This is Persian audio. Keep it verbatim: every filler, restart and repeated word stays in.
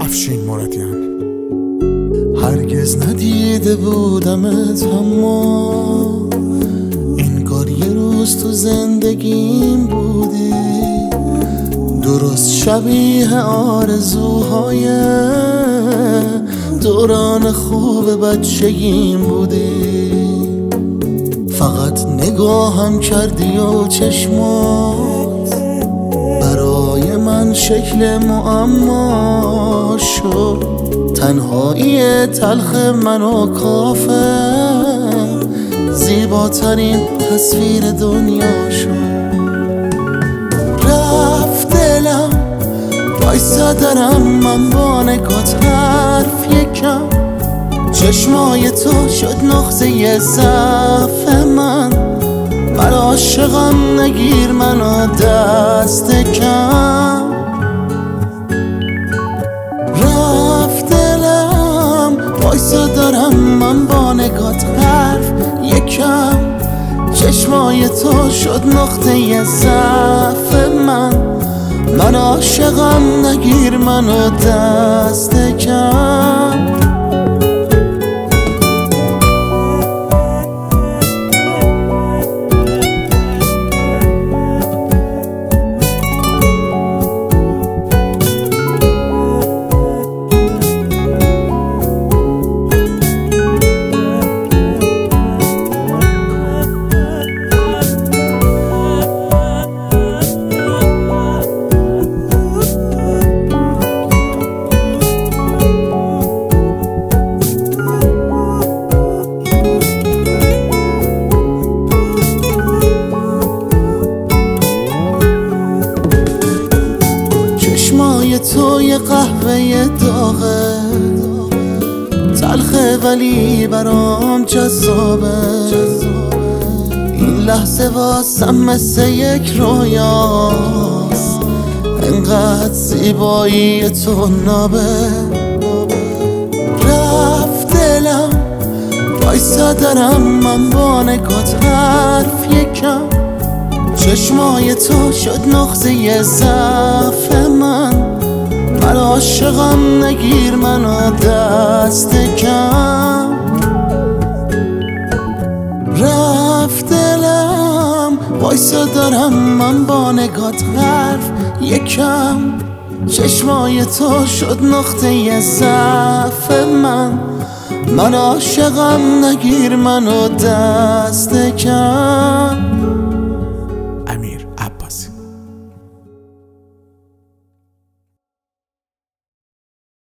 افشین مرادیان. هرگز ندیده بودمت اما انگار یه روز تو زندگیم بودی، درست شبیه آرزوهای دوران خوب بچگیم بودی. فقط نگاهم کردی و چشمات برای من شکل معما شد. تنهایی تلخ منو کافه زیباترین تصویر دنیا شد. رفت دلم وایسا درم من با نگات حرف یکم، چشمای تو شد نقطه ضعف من. من عاشقم نگیر منو دست کم. رفت دلم وایسا دارم من با نگات حرف یکم، چشمای تو شد نقطه ضعف من. من عاشقم نگیر منو دست کم. چشمای تو یه قهوه داغه، تلخه ولی برام جذابه. این لحظه واسم مثل یک رویاست، انقدر زیبایی تو نابه. رفت دلم وایسا درم من با نگات حرف یکم، چشمای تو شد نقطه ضعف من. من عاشقم نگیر منو دست کم. رفت دلم وایسا دارم من با نگات حرف یکم، چشمای تو شد نقطه ضعف من. من عاشقم نگیر منو دست کم.